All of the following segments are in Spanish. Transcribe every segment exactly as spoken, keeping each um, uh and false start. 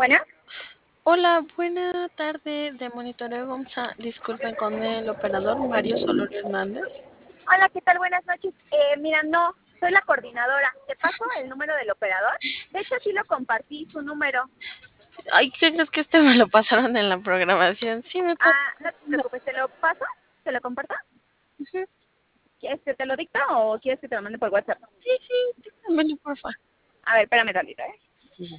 Bueno, Hola, buena tarde de Monitoreo GOMSA. Disculpen con el operador Mario Solorio Hernández. hola, ¿qué tal? Buenas noches. Eh, mira, no, soy la coordinadora. ¿Te paso el número del operador? De hecho, sí lo compartí, su número. Ay, ¿qué crees que este me lo pasaron en la programación? Sí, me pasa. Ah, no te preocupes, ¿te lo paso? ¿Te lo comparto? Ujú. ¿Quieres que te lo dicto o quieres que te lo mande por WhatsApp? Sí, sí, dígamelo, porfa. A ver, espérame tantito, ¿eh? Sí.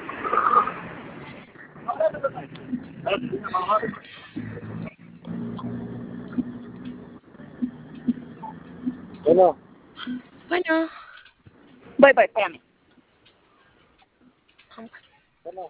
Bueno, Bueno, Voy, voy, espérame. bueno,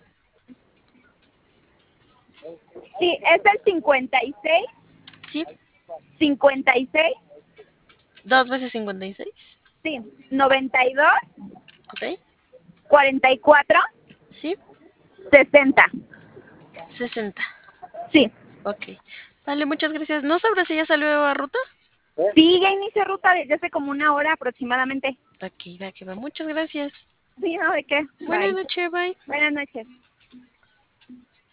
Sí, es el cincuenta y seis, sí, cincuenta y seis, dos veces cincuenta y seis. sí, noventa y dos, Ok, cuarenta y cuatro, sí, sesenta. sesenta. Sí. Ok, vale, muchas gracias. ¿No sabrás si ya salió a ruta? ¿eh? Sí, ya inicia ruta desde hace como una hora aproximadamente. Aquí, va que va. Muchas gracias. Sí, ¿no? ¿De qué? Buenas Bye. noches, bye. Buenas noches.